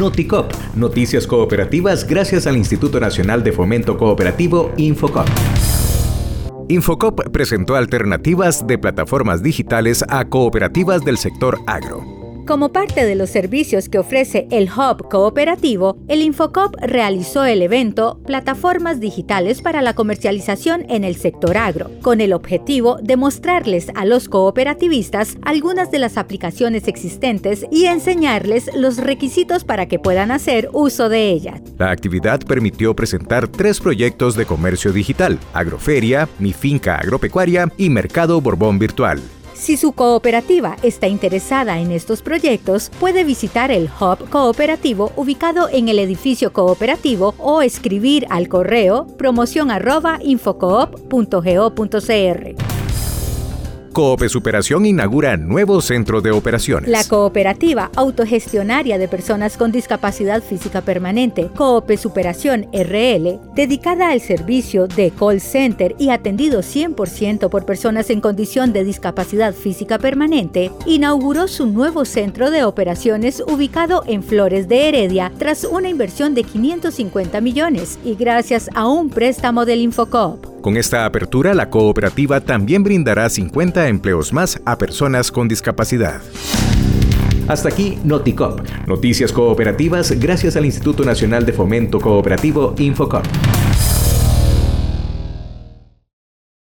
Noticop, noticias cooperativas gracias al Instituto Nacional de Fomento Cooperativo, Infocop. Infocop presentó alternativas de plataformas digitales a cooperativas del sector agro. Como parte de los servicios que ofrece el Hub Cooperativo, el Infocop realizó el evento Plataformas Digitales para la Comercialización en el Sector Agro, con el objetivo de mostrarles a los cooperativistas algunas de las aplicaciones existentes y enseñarles los requisitos para que puedan hacer uso de ellas. La actividad permitió presentar 3 proyectos de comercio digital: Agroferia, Mi Finca Agropecuaria y Mercado Borbón Virtual. Si su cooperativa está interesada en estos proyectos, puede visitar el Hub Cooperativo ubicado en el edificio cooperativo o escribir al correo promoción@infocoop.go.cr. Coope Superación inaugura nuevo centro de operaciones. La cooperativa autogestionaria de personas con discapacidad física permanente, Coope Superación RL, dedicada al servicio de call center y atendido 100% por personas en condición de discapacidad física permanente, inauguró su nuevo centro de operaciones ubicado en Flores de Heredia tras una inversión de 550 millones y gracias a un préstamo del Infocop. Con esta apertura, la cooperativa también brindará 50 empleos más a personas con discapacidad. Hasta aquí Noticop, noticias cooperativas gracias al Instituto Nacional de Fomento Cooperativo, Infocop.